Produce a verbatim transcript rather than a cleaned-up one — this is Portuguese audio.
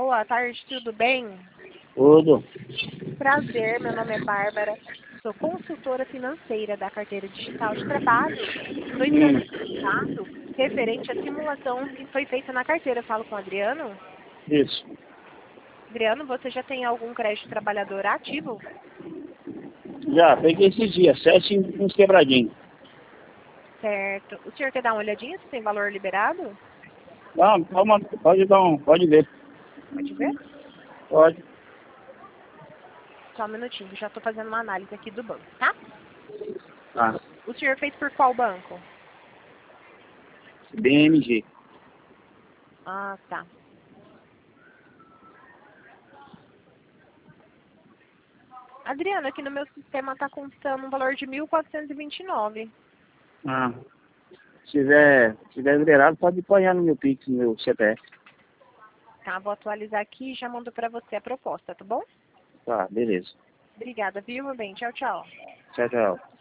Boa tarde, tudo bem? Tudo. Prazer, meu nome é Bárbara, sou consultora financeira da carteira digital de trabalho. Estou entrando em contato referente à simulação que foi feita na carteira. Falo com o Adriano. Isso. Adriano, você já tem algum crédito trabalhador ativo? Já, peguei esses dias, sete uns quebradinhos. Certo. O senhor quer dar uma olhadinha se tem valor liberado? Não, toma, pode dar um, pode ver. Pode ver? Pode. Só um minutinho, já estou fazendo uma análise aqui do banco, tá? Tá. O senhor fez por qual banco? B M G. Ah, tá. Adriano, aqui no meu sistema está constando um valor de mil quatrocentos e vinte e nove. Ah. Se tiver, se tiver liberado, pode apanhar no meu Pix, no meu C P F. Tá, vou atualizar aqui e já mando para você a proposta, tá bom? Tá, beleza. Obrigada, viu, meu bem? Tchau, tchau. Tchau, tchau.